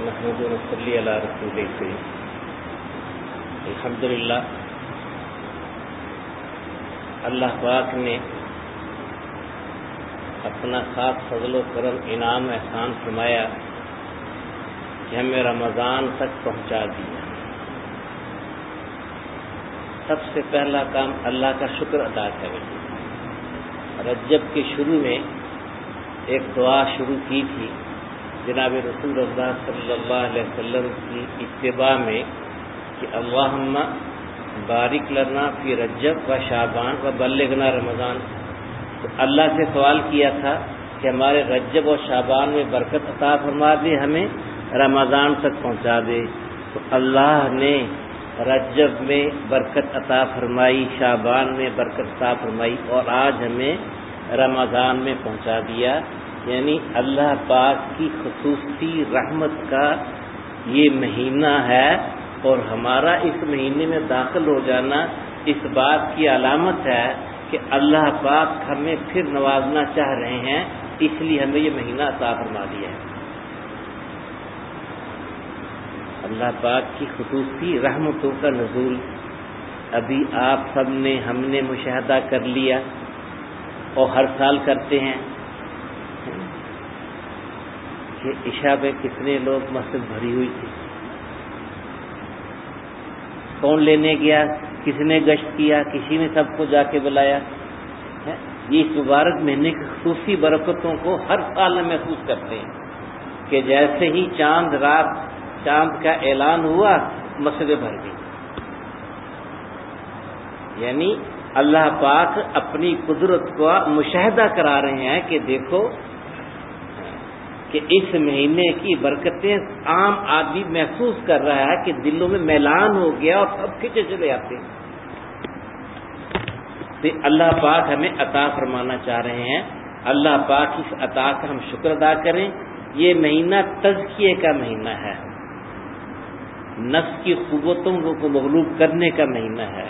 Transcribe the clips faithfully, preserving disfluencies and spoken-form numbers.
نحمده ونصلي على رسوله الكريم. الحمدللہ اللہ پاک نے اپنا خاص فضل و کرم انعام احسان فرمایا کہ ہمیں رمضان تک پہنچا دیا. سب سے پہلا کام اللہ کا شکر ادا کریں. رجب کے شروع میں ایک دعا شروع کی تھی جناب رسول اللہ صلی اللہ علیہ وسلم کی اتباع میں کہ اللہم بارک لنا فی رجب و شعبان و بلغنا رمضان. تو اللہ سے سوال کیا تھا کہ ہمارے رجب و شعبان میں برکت عطا فرما دے، ہمیں رمضان تک پہنچا دے. تو اللہ نے رجب میں برکت عطا فرمائی، شعبان میں برکت عطا فرمائی اور آج ہمیں رمضان میں پہنچا دیا. یعنی اللہ پاک کی خصوصی رحمت کا یہ مہینہ ہے اور ہمارا اس مہینے میں داخل ہو جانا اس بات کی علامت ہے کہ اللہ پاک ہمیں پھر نوازنا چاہ رہے ہیں، اس لیے ہمیں یہ مہینہ عطا فرما دیا ہے. اللہ پاک کی خصوصی رحمتوں کا نزول ابھی آپ سب نے ہم نے مشاہدہ کر لیا اور ہر سال کرتے ہیں کہ عشاء میں کتنے لوگ مسجد بھری ہوئی تھی، کون لینے گیا، کسی نے گشت کیا، کسی نے سب کو جا کے بلایا. یہ اس مبارک مہینے کی خصوصی برکتوں کو ہر سال میں محسوس کرتے ہیں کہ جیسے ہی چاند رات چاند کا اعلان ہوا مسجدیں بھر گئی. یعنی اللہ پاک اپنی قدرت کو مشاہدہ کرا رہے ہیں کہ دیکھو کہ اس مہینے کی برکتیں عام آدمی محسوس کر رہا ہے کہ دلوں میں میلان ہو گیا اور سب کھچے چلے آتے ہیں. تو اللہ پاک ہمیں عطا فرمانا چاہ رہے ہیں. اللہ پاک اس عطا کا ہم شکر ادا کریں. یہ مہینہ تزکیے کا مہینہ ہے، نفس کی قوتوں کو مغلوب کرنے کا مہینہ ہے.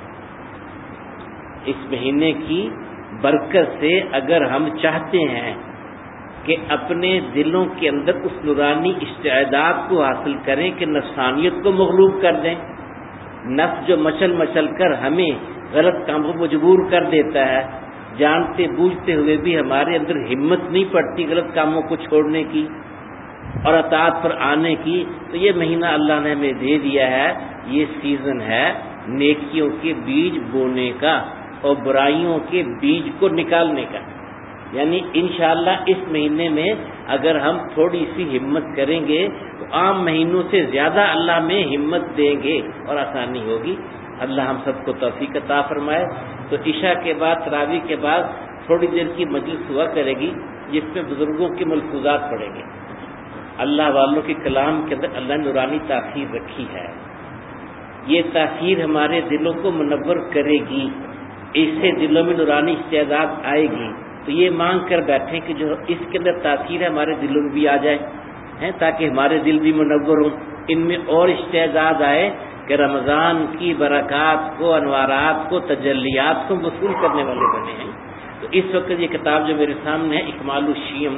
اس مہینے کی برکت سے اگر ہم چاہتے ہیں کہ اپنے دلوں کے اندر اس نورانی استعداد کو حاصل کریں کہ نفسانیت کو مغلوب کر دیں، نفس جو مچل مچل کر ہمیں غلط کاموں کو مجبور کر دیتا ہے، جانتے بوجھتے ہوئے بھی ہمارے اندر ہمت نہیں پڑتی غلط کاموں کو چھوڑنے کی اور اطاعت پر آنے کی، تو یہ مہینہ اللہ نے ہمیں دے دیا ہے. یہ سیزن ہے نیکیوں کے بیج بونے کا اور برائیوں کے بیج کو نکالنے کا. یعنی انشاءاللہ اس مہینے میں اگر ہم تھوڑی سی ہمت کریں گے تو عام مہینوں سے زیادہ اللہ میں ہمت دیں گے اور آسانی ہوگی. اللہ ہم سب کو توفیق عطا فرمائے. تو عشاء کے بعد تراویح کے بعد تھوڑی دیر کی مجلس ہوا کرے گی جس میں بزرگوں کے ملفوظات پڑھیں گے. اللہ والوں کے کلام کے اندر اللہ نے نورانی تاثیر رکھی ہے. یہ تاثیر ہمارے دلوں کو منور کرے گی، اس سے دلوں میں نورانی استعداد آئے گی. تو یہ مانگ کر بیٹھیں کہ جو اس کے اندر تاثیر ہے ہمارے دلوں میں بھی آ جائے ہیں تاکہ ہمارے دل بھی منور ہوں، ان میں اور استعداد آئے کہ رمضان کی برکات کو، انوارات کو، تجلیات کو وصول کرنے والے بنے ہیں. تو اس وقت یہ کتاب جو میرے سامنے ہے اکمال الشیم،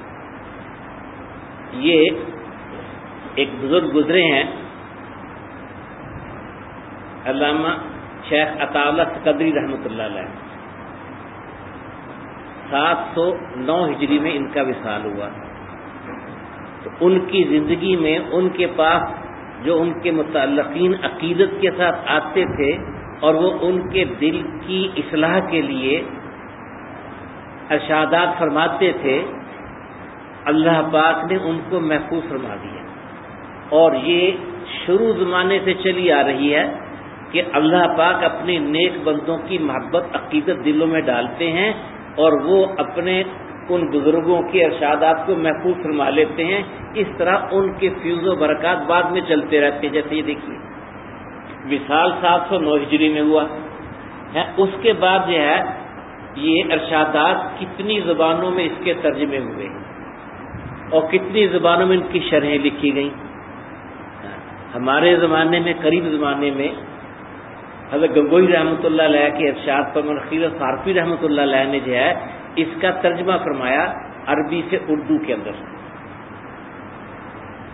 یہ ایک بزرگ گزرے ہیں علامہ شیخ عطا اللہ قدری رحمۃ اللہ علیہ. سات سو نو ہجری میں ان کا وصال ہوا. تو ان کی زندگی میں ان کے پاس جو ان کے متعلقین عقیدت کے ساتھ آتے تھے اور وہ ان کے دل کی اصلاح کے لیے ارشادات فرماتے تھے، اللہ پاک نے ان کو محفوظ فرما دیا. اور یہ شروع زمانے سے چلی آ رہی ہے کہ اللہ پاک اپنے نیک بندوں کی محبت عقیدت دلوں میں ڈالتے ہیں اور وہ اپنے ان بزرگوں کے ارشادات کو محفوظ فرما لیتے ہیں. اس طرح ان کے فیض و برکات بعد میں چلتے رہتے ہیں. جیسے یہ دیکھیے وصال سات سو نو ہجری میں ہوا ہے، اس کے بعد جو ہے یہ ارشادات کتنی زبانوں میں اس کے ترجمے ہوئے اور کتنی زبانوں میں ان کی شرحیں لکھی گئیں. ہمارے زمانے میں قریب زمانے میں حضرت گنگوئی رحمۃ اللہ علیہ کے ارشاد پر منخیر صارفی رحمۃ اللہ علیہ نے جو ہے اس کا ترجمہ فرمایا عربی سے اردو کے اندر.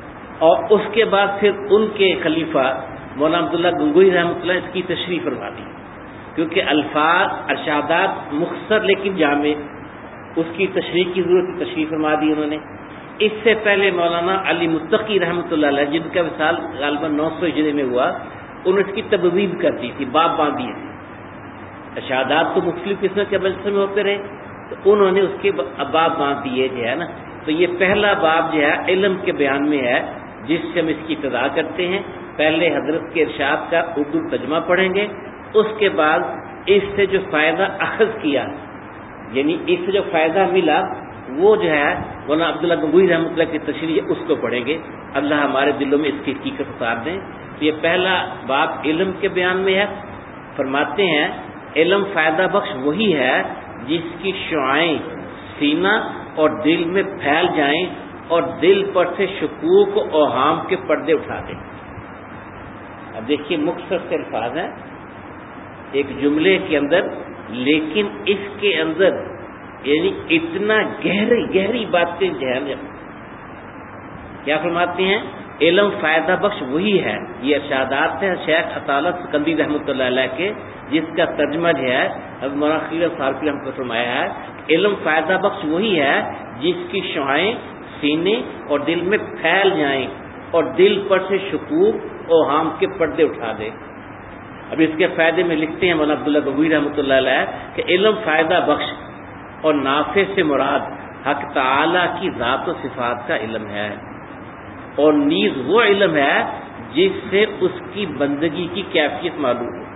اور اس کے بعد پھر ان کے خلیفہ مولانا عبداللہ گنگوئی رحمۃ اللہ اس کی تشریح فرما دی، کیونکہ الفاظ ارشادات مختصر لیکن جامع، اس کی تشریح کی ضرورت، تشریح فرما دی انہوں نے۔ اس سے پہلے مولانا علی متقی رحمۃ اللہ علیہ، جن کا وصال غالباً نو سو ہجری میں ہوا، انہوں نے اس کی تبویب کر دی تھی، باب باندھی تھی۔ ارشادات تو مختلف قسم کے مجلس میں ہوتے رہے، تو انہوں نے اس کے باب باندھ دیے جو ہے نا۔ تو یہ پہلا باب جو ہے علم کے بیان میں ہے، جس سے ہم اس کی ابتدا کرتے ہیں۔ پہلے حضرت کے ارشاد کا اردو ترجمہ پڑھیں گے، اس کے بعد اس سے جو فائدہ اخذ کیا، یعنی اس سے جو فائدہ ملا، وہ جو ہے مولانا عبداللہ گنگوئی رحمۃ اللہ کی تشریح اس کو پڑھیں گے۔ اللہ ہمارے دلوں میں اس کی حقیقت اتار دیں۔ تو یہ پہلا باب علم کے بیان میں ہے۔ فرماتے ہیں علم فائدہ بخش وہی ہے جس کی شعاعیں سینہ اور دل میں پھیل جائیں اور دل پر سے شکوک و اوہام کے پردے اٹھا دیں۔ اب دیکھیے مختصر سے الفاظ ہیں ایک جملے کے اندر، لیکن اس کے اندر یعنی اتنا گہری گہری باتیں جو ہے۔ کیا فرماتے ہیں؟ علم فائدہ بخش وہی ہے، یہ ارشادات ہیں شیخ عطاءاللہ سکندری رحمۃ اللہ علیہ کے، جس کا ترجمہ جو ہے حضرت مولانا خلیل صاحب نے ہم کو فرمایا ہے۔ علم فائدہ بخش وہی ہے جس کی شعاعیں سینے اور دل میں پھیل جائیں اور دل پر سے شکوک اوہام کے پردے اٹھا دے۔ اب اس کے فائدے میں لکھتے ہیں مولانا عبداللہ گنگوئی رحمۃ اللہ علیہ کہ علم فائدہ بخش اور نافع سے مراد حق تعالی کی ذات و صفات کا علم ہے، اور نیز وہ علم ہے جس سے اس کی بندگی کی کیفیت معلوم ہو۔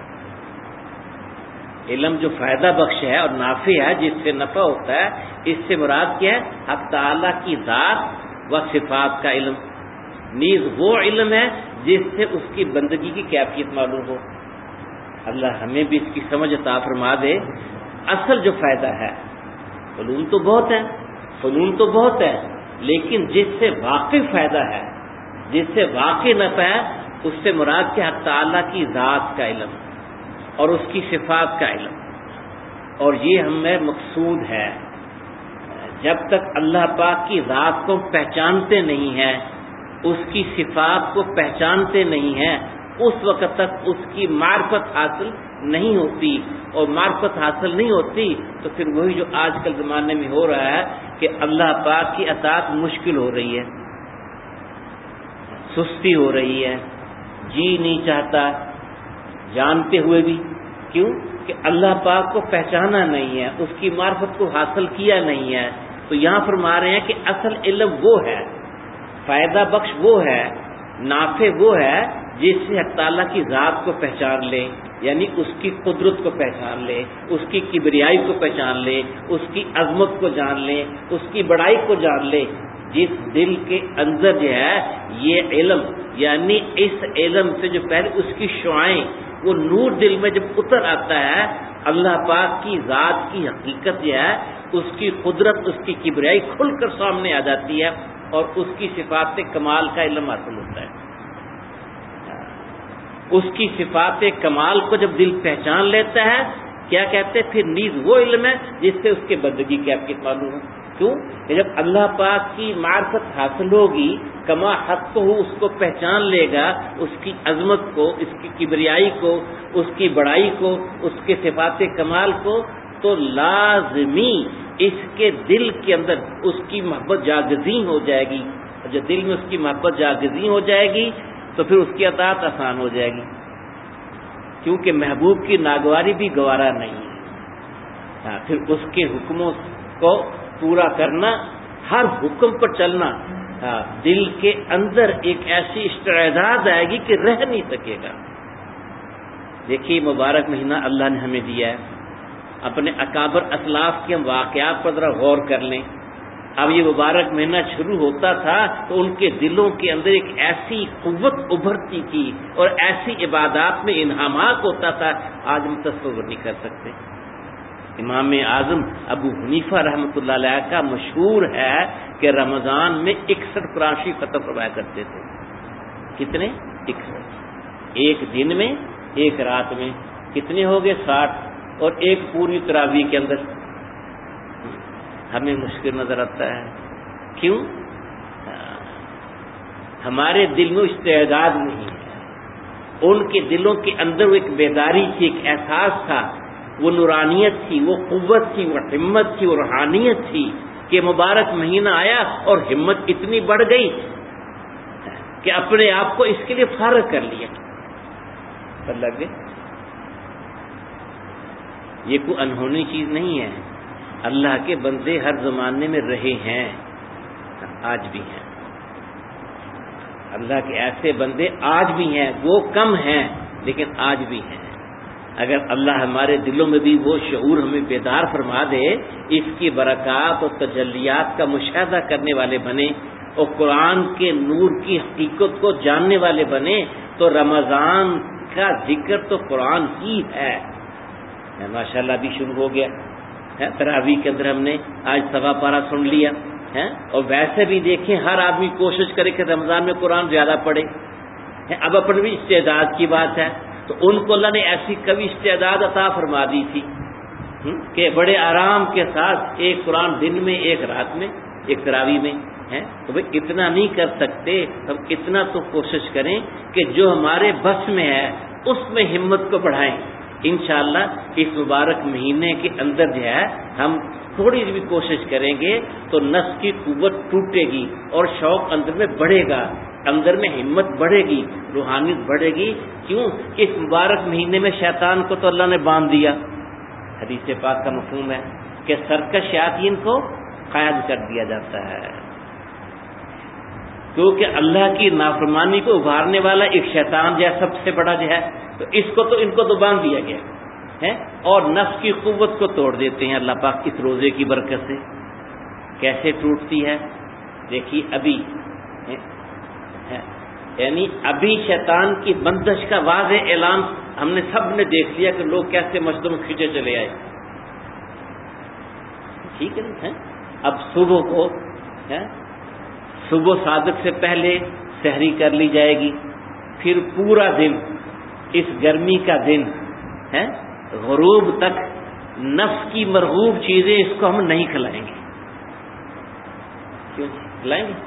علم جو فائدہ بخش ہے اور نافع ہے، جس سے نفع ہوتا ہے، اس سے مراد کیا ہے؟ حق تعالی کی ذات و صفات کا علم، نیز وہ علم ہے جس سے اس کی بندگی کی کیفیت معلوم ہو۔ اللہ ہمیں بھی اس کی سمجھ عطا فرما دے۔ اصل جو فائدہ ہے، فنون تو بہت ہے فنون تو بہت ہے لیکن جس سے واقعی فائدہ ہے، جس سے واقعی نفع ہے، اس سے مراد کیا؟ حق تعالیٰ کی ذات کا علم اور اس کی صفات کا علم، اور یہ ہمیں مقصود ہے۔ جب تک اللہ پاک کی ذات کو پہچانتے نہیں ہیں، اس کی صفات کو پہچانتے نہیں ہیں، اس وقت تک اس کی معرفت حاصل نہیں ہوتی، اور معرفت حاصل نہیں ہوتی تو پھر وہی جو آج کل زمانے میں ہو رہا ہے کہ اللہ پاک کی اطاعت مشکل ہو رہی ہے، سستی ہو رہی ہے، جی نہیں چاہتا، جانتے ہوئے بھی۔ کیوں؟ کہ اللہ پاک کو پہچانا نہیں ہے، اس کی معرفت کو حاصل کیا نہیں ہے۔ تو یہاں فرما رہے ہیں کہ اصل علم وہ ہے، فائدہ بخش وہ ہے، نافع وہ ہے جس سے حق تعالیٰ کی ذات کو پہچان لے، یعنی اس کی قدرت کو پہچان لے، اس کی کبریائی کو پہچان لے، اس کی عظمت کو جان لے، اس کی بڑائی کو جان لے۔ جس دل کے اندر جو ہے یہ علم، یعنی اس علم سے جو پہلے اس کی شعاعیں، وہ نور دل میں جب اتر آتا ہے، اللہ پاک کی ذات کی حقیقت جو ہے، اس کی قدرت، اس کی کبریائی کھل کر سامنے آ جاتی ہے، اور اس کی صفات کمال کا علم حاصل ہوتا ہے۔ اس کی صفات کمال کو جب دل پہچان لیتا ہے، کیا کہتے ہیں؟ پھر نیز وہ علم ہے جس سے اس کے بندگی کی حقیقت معلوم ہو۔ کیوں؟ کہ جب اللہ پاک کی معرفت حاصل ہوگی، کما حق کو اس کو پہچان لے گا، اس کی عظمت کو، اس کی کبریائی کو، اس کی بڑائی کو، اس کے صفات کمال کو، تو لازمی اس کے دل کے اندر اس کی محبت جاگزین ہو جائے گی، اور جب دل میں اس کی محبت جاگزین ہو جائے گی تو پھر اس کی اطاعت آسان ہو جائے گی، کیونکہ محبوب کی ناگواری بھی گوارا نہیں ہے۔ پھر اس کے حکموں کو پورا کرنا، ہر حکم پر چلنا، دل کے اندر ایک ایسی استعداد آئے گی کہ رہ نہیں سکے گا۔ دیکھیے مبارک مہینہ اللہ نے ہمیں دیا ہے، اپنے اکابر اسلاف کے ہم واقعات پر ذرا غور کر لیں۔ اب یہ مبارک مہینہ شروع ہوتا تھا تو ان کے دلوں کے اندر ایک ایسی قوت ابھرتی تھی اور ایسی عبادات میں انہماک ہوتا تھا، آج ہم تصور نہیں کر سکتے۔ امام اعظم ابو حنیفہ رحمۃ اللہ علیہ کا مشہور ہے کہ رمضان میں اکسٹھ قرآن شریف ختم فرمایا کرتے تھے۔ کتنے؟ اکسٹھ۔ ایک دن میں، ایک رات میں کتنے ہو گئے؟ ساٹھ، اور ایک پوری تراویح کے اندر۔ ہمیں مشکل نظر آتا ہے، کیوں؟ ہمارے دل میں استعداد نہیں ہے. ان کے دلوں کے اندر وہ ایک بیداری تھی، ایک احساس تھا، وہ نورانیت تھی، وہ قوت تھی، وہ ہمت تھی، وہ روحانیت تھی کہ مبارک مہینہ آیا اور ہمت اتنی بڑھ گئی کہ اپنے آپ کو اس کے لیے فارغ کر لیا. لگ گئے. یہ کوئی انہونی چیز نہیں ہے. اللہ کے بندے ہر زمانے میں رہے ہیں، آج بھی ہیں. اللہ کے ایسے بندے آج بھی ہیں، وہ کم ہیں لیکن آج بھی ہیں. اگر اللہ ہمارے دلوں میں بھی وہ شعور ہمیں بیدار فرما دے، اس کی برکات اور تجلیات کا مشاہدہ کرنے والے بنے اور قرآن کے نور کی حقیقت کو جاننے والے بنے، تو رمضان کا ذکر تو قرآن ہی ہے. ماشاءاللہ ابھی شروع ہو گیا ہے، تراویح کے اندر ہم نے آج سوا پارہ سن لیا ہے. اور ویسے بھی دیکھیں ہر آدمی کوشش کرے کہ رمضان میں قرآن زیادہ پڑھے. اب اپنی بھی استعداد کی بات ہے، تو ان کو اللہ نے ایسی کبھی استعداد عطا فرما دی تھی کہ بڑے آرام کے ساتھ ایک قرآن دن میں، ایک رات میں، ایک تراویح میں ہے. تو بھائی اتنا نہیں کر سکتے، ہم اتنا تو کوشش کریں کہ جو ہمارے بس میں ہے اس میں ہمت کو بڑھائیں. انشاءاللہ اس مبارک مہینے کے اندر جو ہے ہم تھوڑی سی بھی کوشش کریں گے تو نفس کی قوت ٹوٹے گی اور شوق اندر میں بڑھے گا، اندر میں ہمت بڑھے گی، روحانیت بڑھے گی. کیوں؟ اس مبارک مہینے میں شیطان کو تو اللہ نے باندھ دیا. حدیث پاک کا مفہوم ہے کہ سرکش شیاطین کو قید کر دیا جاتا ہے، کیونکہ اللہ کی نافرمانی کو ابھارنے والا ایک شیطان جو ہے سب سے بڑا جو ہے، تو اس کو تو ان کو تو باندھ دیا گیا ہے اور نفس کی قوت کو توڑ دیتے ہیں اللہ پاک اس روزے کی برکت سے. کیسے ٹوٹتی ہے دیکھیے ابھی ہے, ہے, یعنی ابھی شیطان کی بندش کا واضح اعلان ہم نے سب نے دیکھ لیا کہ لوگ کیسے مسجدوں میں کھینچے چلے آئے. ٹھیک ہے. اب صبح کو ہے صبح صادق سے پہلے سحری کر لی جائے گی، پھر پورا دن اس گرمی کا دن ہے غروب تک نفس کی مرغوب چیزیں اس کو ہم نہیں کھلائیں گے. کیوں کھلائیں گے؟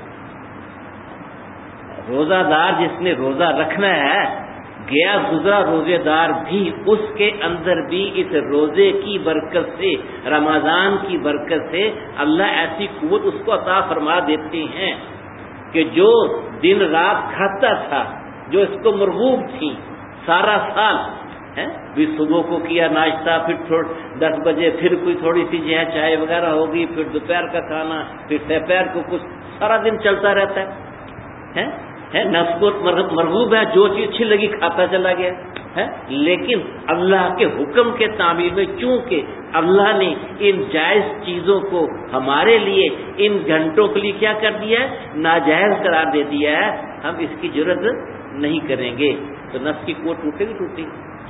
روزہ دار جس نے روزہ رکھنا ہے، گیا گزرا روزے دار بھی اس کے اندر بھی اس روزے کی برکت سے، رمضان کی برکت سے اللہ ایسی قوت اس کو عطا فرما دیتے ہیں کہ جو دن رات کھاتا تھا، جو اس کو مرغوب تھی سارا سال ہے، بھی صبح کو کیا ناشتہ، پھر دس بجے پھر کوئی تھوڑی سی جو ہے چائے وغیرہ ہوگی، پھر دوپہر کا کھانا، پھر دوپہر کو کچھ، سارا دن چلتا رہتا ہے ہے نفس کو مرغوب ہے، جو چیز اچھی لگی کھاتا چلا گیا ہے. لیکن اللہ کے حکم کے تعبیر میں چونکہ اللہ نے ان جائز چیزوں کو ہمارے لیے ان گھنٹوں کے لیے کیا کر دیا ہے، ناجائز قرار دے دیا ہے، ہم اس کی جرات نہیں کریں گے تو نفس کی قوت ٹوٹے گی ٹوٹے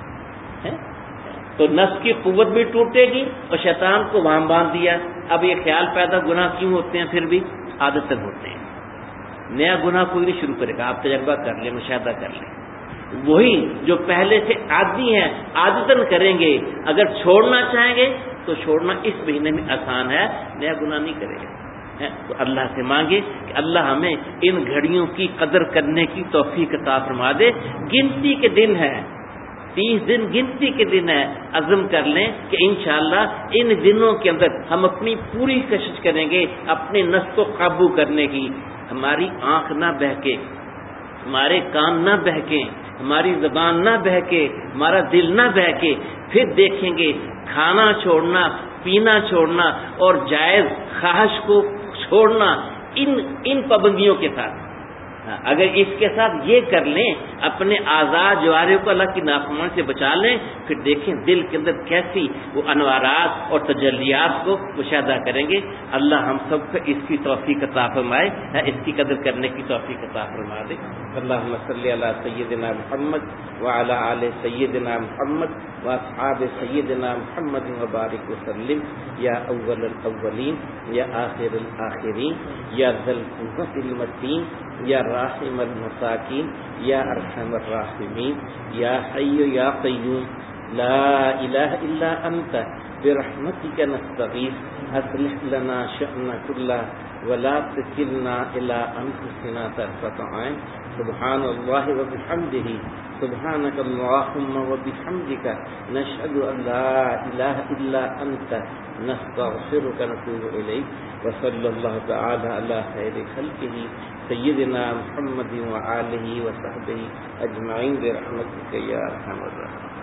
گی تو نفس کی قوت بھی ٹوٹے گی اور شیطان کو وہاں باندھ دیا. اب یہ خیال پیدا گناہ کیوں ہوتے ہیں؟ پھر بھی عادتاً ہوتے ہیں. نیا گناہ کوئی نہیں شروع کرے گا، آپ تجربہ کر لیں، مشاہدہ کر لیں. وہی جو پہلے سے عادی ہیں عادتاً کریں گے. اگر چھوڑنا چاہیں گے تو چھوڑنا اس مہینے میں آسان ہے، نیا گناہ نہیں کرے گا. تو اللہ سے مانگے کہ اللہ ہمیں ان گھڑیوں کی قدر کرنے کی توفیق عطا فرما دے. گنتی کے دن ہے، تیس دن گنتی کے دن ہے. عزم کر لیں کہ انشاءاللہ ان دنوں کے اندر ہم اپنی پوری کوشش کریں گے اپنے نفس کو قابو کرنے کی. ہماری آنکھ نہ بہکے، ہمارے کان نہ بہکیں، ہماری زبان نہ بہکے، ہمارا دل نہ بہکے. پھر دیکھیں گے کھانا چھوڑنا، پینا چھوڑنا اور جائز خواہش کو چھوڑنا ان ان پابندیوں کے ساتھ. اگر اس کے ساتھ یہ کر لیں، اپنے آزاد جوارے کو اللہ کی نافرمانی سے بچا لیں، پھر دیکھیں دل کے اندر کیسی وہ انوارات اور تجلیات کو مشاہدہ کریں گے. اللہ ہم سب کو اس کی توفیق عطا فرمائے، اس کی قدر کرنے کی توفیق عطا فرما دے. اللہم صلی علی سیدنا محمد وعلی آل سیدنا محمد واصحاب سیدنا محمد وبارک وسلم. یا اول الاولین، یا آخر الآخرین، یا ذی القوۃ المتین، یا راحم المساکین، یا ارحم الراحمین، یا حی یا قیوم لا الہ الا انت برحمتک نستغیث اصلح لنا شأننا کلہ ولا تكلنا إلى أنفسنا طرفة عين سبحان الله وبحمده سبحانك اللهم وبحمدك نشهد أن لا إله إلا أنت نستغفرك ونتوب إليك وصلى الله تعالى على خير خلقه سيدنا محمد وآله وصحبه أجمعين برحمتك يا أرحم الراحمين.